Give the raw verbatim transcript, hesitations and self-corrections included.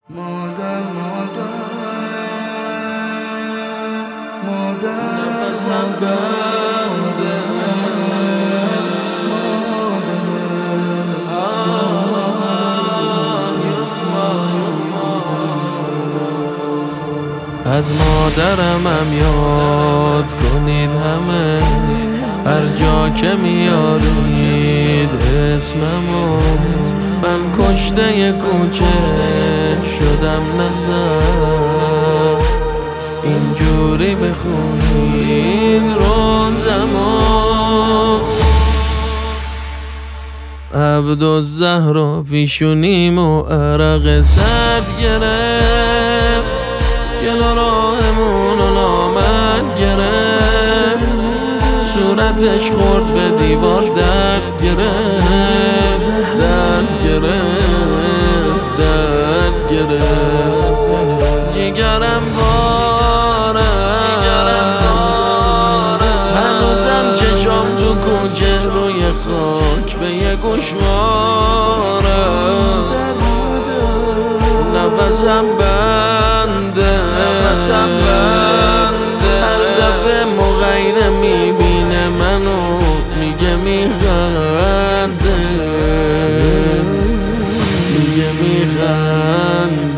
مادر مادر مادر نفسم بنده از مادرمم یاد کنید همه، هر جا که میارید اسممو. من کشته کوچه شدم نظر، اینجوری بخونید روزمو. عبدالزهرا پیشونیم و عرق سرد گرفت، جلو راهمون و نامد گرفت، صورتش خورد به دیوار درد گرفت، درد گرفت، درد گرفت. جگرم باره هنوزم چشم تو کوچه روی خاک به یه گوشواره. نفسم بنده نفسم بنده هر دفعه مغیره میبینه منو میگه میخنده، میگه میخنده.